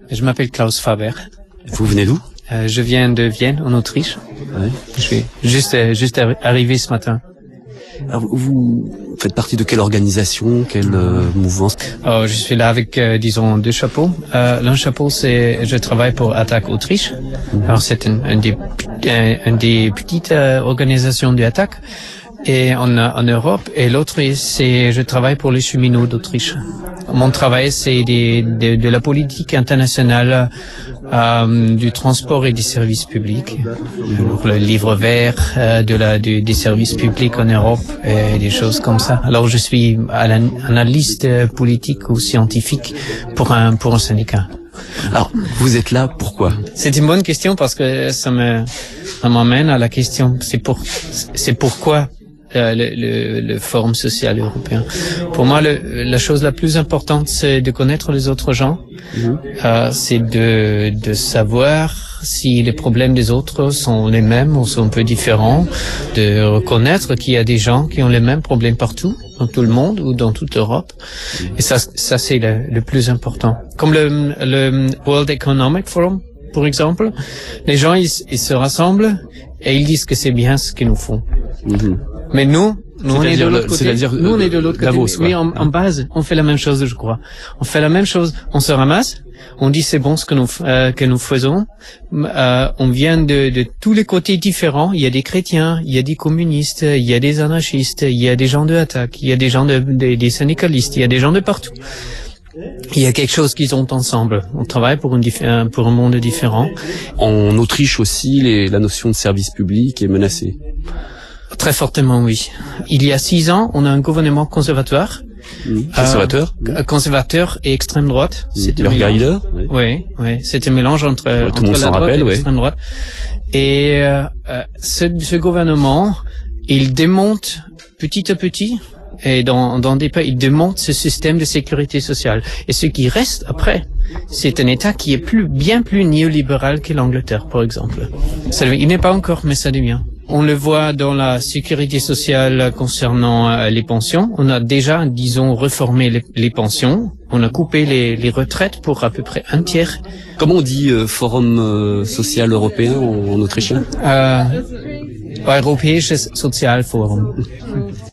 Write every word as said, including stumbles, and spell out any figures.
Je m'appelle Klaus Faber. Vous venez d'où? Euh, je viens de Vienne, en Autriche. Ouais. Je suis juste, euh, juste arri- arrivé ce matin. Alors, vous faites partie de quelle organisation, quelle euh, mouvance? Oh, je suis là avec, euh, disons, deux chapeaux. Euh, L'un chapeau, c'est je travaille pour Attac Autriche. Mm-hmm. Alors, c'est une, une, des, un, une des petites euh, organisations du Attac et en, en Europe. Et l'autre, c'est je travaille pour les cheminots d'Autriche. Mon travail, c'est des, de, de la politique internationale, euh, du transport et des services publics. Donc, le livre vert euh, de la du, des services publics en Europe et des choses comme ça. Alors, je suis analyste politique ou scientifique pour un pour un syndicat. Alors, vous êtes là, pourquoi? C'est une bonne question parce que ça me ça m'amène à la question. C'est pour c'est pourquoi. Euh, le, le, le Forum social européen. Pour moi, le, la chose la plus importante, c'est de connaître les autres gens. Mmh. Euh, c'est de, de savoir si les problèmes des autres sont les mêmes ou sont un peu différents. De reconnaître qu'il y a des gens qui ont les mêmes problèmes partout, dans tout le monde ou dans toute l'Europe. Mmh. Et ça, ça c'est le, le plus important. Comme le, le World Economic Forum, pour exemple, les gens ils, ils se rassemblent et ils disent que c'est bien ce qu'ils nous font. Mmh. Mais nous, nous on est de l'autre côté. Nous on est de l'autre côté. Davos, mais en, en base, on fait la même chose, je crois. On fait la même chose. On se ramasse. On dit c'est bon ce que nous euh, que nous faisons. Euh, on vient de, de tous les côtés différents. Il y a des chrétiens, il y a des communistes, il y a des anarchistes, il y a des gens de Attac, il y a des gens de, de des syndicalistes, il y a des gens de partout. Il y a quelque chose qu'ils ont ensemble. On travaille pour une diffé- pour un monde différent. En Autriche aussi, les, la notion de service public est menacée. Très fortement, oui. Il y a six ans, on a un gouvernement conservatoire. Mmh. Conservateur euh, Conservateur et extrême droite. Mmh. C'est leur guide. Oui, oui. oui. C'est un mélange entre, ouais, entre la droite rappelle, et ouais. l'extrême droite. Et euh, ce, ce gouvernement, il démonte petit à petit, et dans, dans des pays, il démonte ce système de sécurité sociale. Et ce qui reste après, c'est un État qui est plus, bien plus néolibéral que l'Angleterre, par exemple. Ça, il n'est pas encore, mais ça devient. On le voit dans la sécurité sociale concernant euh, les pensions. On a déjà, disons, réformé les, les pensions. On a coupé les, les retraites pour à peu près un tiers. Comment on dit euh, Forum euh, social européen en, en autrichien? Euh, Europäisches Sozialforum.